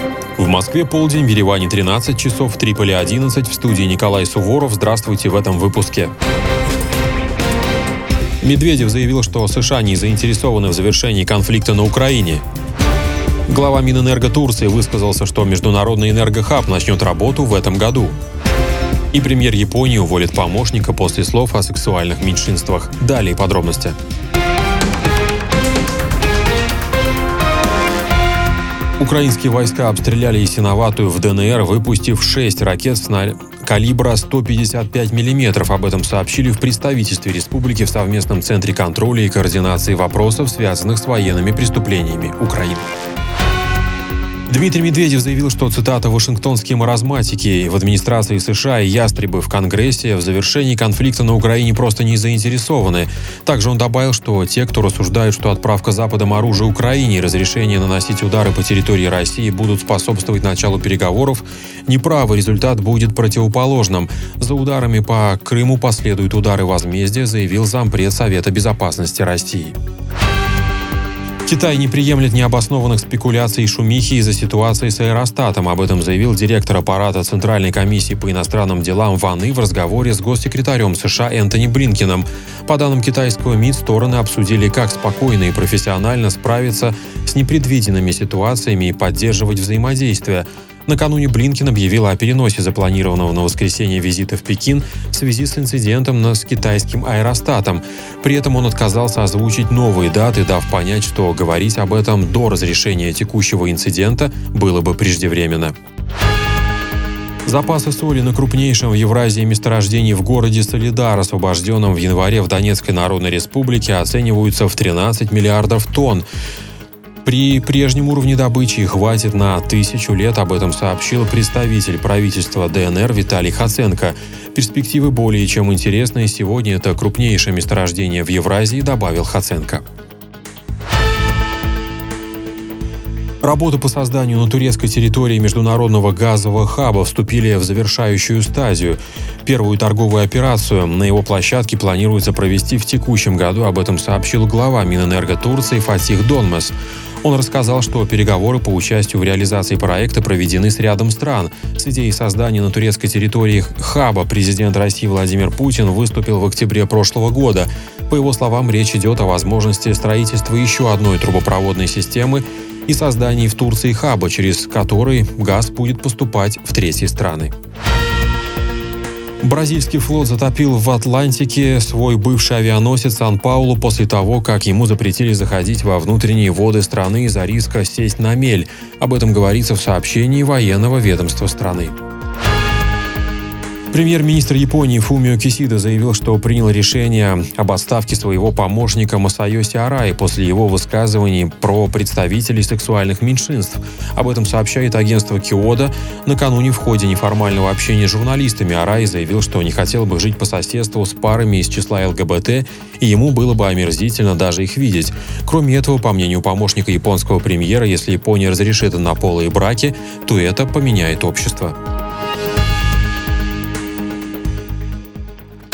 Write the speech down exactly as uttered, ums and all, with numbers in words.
В Москве полдень, в Ереване тринадцать часов, в Триполи одиннадцать. В студии Николай Суворов. Здравствуйте в этом выпуске. Медведев заявил, что США не заинтересованы в завершении конфликта на Украине. Глава Минэнерго Турции высказался, что международный энергохаб начнет работу в этом году. И премьер Японии уволит помощника после слов о сексуальных меньшинствах. Далее подробности. Украинские войска обстреляли Ясиноватую в ДНР, выпустив шесть ракет снарядов калибра сто пятьдесят пять миллиметров. Об этом сообщили в представительстве республики в совместном центре контроля и координации вопросов, связанных с военными преступлениями Украины. Дмитрий Медведев заявил, что, цитата, «Вашингтонские маразматики в администрации США и ястребы в Конгрессе в завершении конфликта на Украине просто не заинтересованы». Также он добавил, что те, кто рассуждают, что отправка Западом оружия Украине и разрешение наносить удары по территории России будут способствовать началу переговоров, неправы, результат будет противоположным. За ударами по Крыму последуют удары возмездия, заявил зампред Совета безопасности России. Китай не приемлет необоснованных спекуляций и шумихи из-за ситуации с Аэростатом. Об этом заявил директор аппарата Центральной комиссии по иностранным делам Ван И в разговоре с госсекретарем США Энтони Блинкеном. По данным китайского МИД, стороны обсудили, как спокойно и профессионально справиться с непредвиденными ситуациями и поддерживать взаимодействие. Накануне Блинкен объявил о переносе запланированного на воскресенье визита в Пекин в связи с инцидентом с китайским Аэростатом. При этом он отказался озвучить новые даты, дав понять, что говорить об этом до разрешения текущего инцидента было бы преждевременно. Запасы соли на крупнейшем в Евразии месторождении в городе Солидар, освобожденном в январе в Донецкой Народной Республике, оцениваются в тринадцать миллиардов тонн. При прежнем уровне добычи их хватит на тысячу лет, об этом сообщил представитель правительства ДНР Виталий Хоценко. Перспективы более чем интересные. Сегодня это крупнейшее месторождение в Евразии, добавил Хоценко. Работы по созданию на турецкой территории международного газового хаба вступили в завершающую стадию. Первую торговую операцию на его площадке планируется провести в текущем году, об этом сообщил глава Минэнерго Турции Фатих Донмес. Он рассказал, что переговоры по участию в реализации проекта проведены с рядом стран. С идеей создания на турецкой территории хаба президент России Владимир Путин выступил в октябре прошлого года. По его словам, речь идет о возможности строительства еще одной трубопроводной системы и создании в Турции хаба, через который газ будет поступать в третьи страны. Бразильский флот затопил в Атлантике свой бывший авианосец «Сан-Паулу» после того, как ему запретили заходить во внутренние воды страны из-за риска сесть на мель. Об этом говорится в сообщении военного ведомства страны. Премьер-министр Японии Фумио Кисида заявил, что принял решение об отставке своего помощника Масайоси Араи после его высказываний про представителей сексуальных меньшинств. Об этом сообщает агентство Киода. Накануне в ходе неформального общения с журналистами Араи заявил, что не хотел бы жить по соседству с парами из числа ЛГБТ, и ему было бы омерзительно даже их видеть. Кроме этого, по мнению помощника японского премьера, если Япония разрешит однополые браки, то это поменяет общество.